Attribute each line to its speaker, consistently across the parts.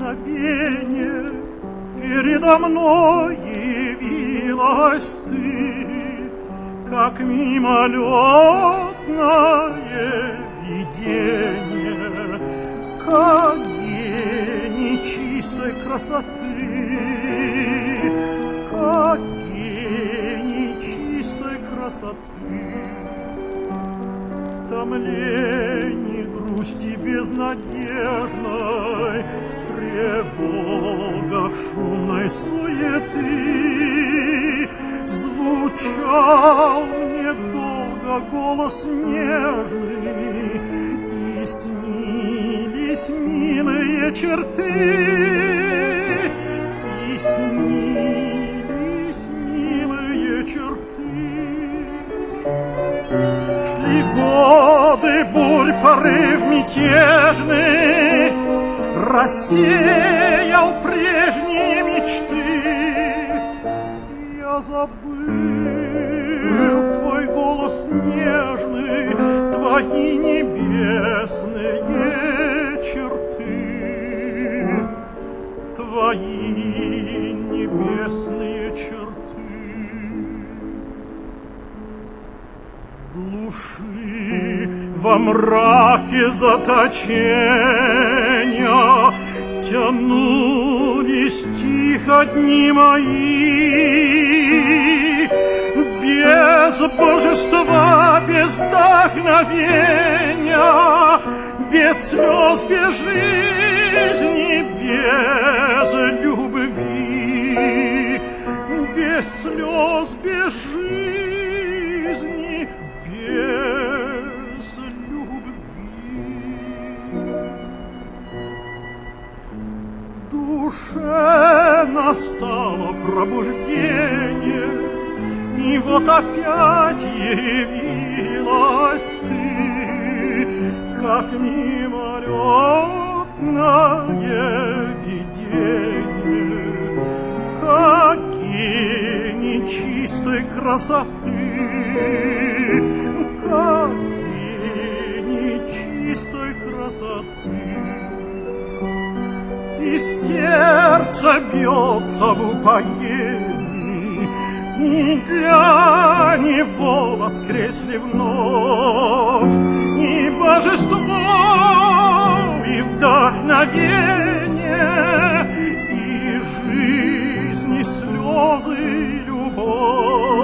Speaker 1: вдохновение, передо мной явилась ты, как мимолетное видение, как гений чистой красоты, как гений чистой красоты. В томлении грусти безнадежной, в тревогах шумной суеты звучал мне долго голос нежный, и снились милые черты, и снились милые черты. Шли годы, бурь, порыв мятежный рассеял прежние мечты. Я забыл твой голос нежный, твои небесные черты, твои небесные черты. В глуши, во мраке заточения тянулись тихо дни мои, без божества, без вдохновения, без слез, без жизни, без любви, без слез, без жизни, без любви. Душе настало пробуждение, и вот опять явилась ты, как мимолетное видение, как гений чистой красоты, как гений чистой красоты. И сердце бьется в упоении, и для него воскресли вновь и божество, и вдохновение, и жизнь, и слезы, и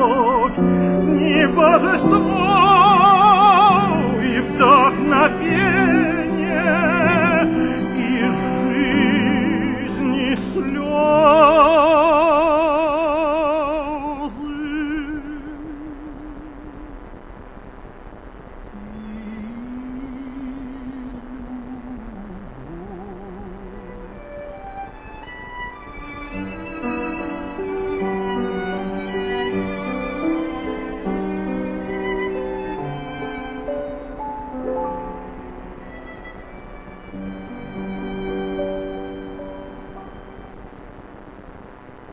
Speaker 1: любовь, и божество, и вдохновение,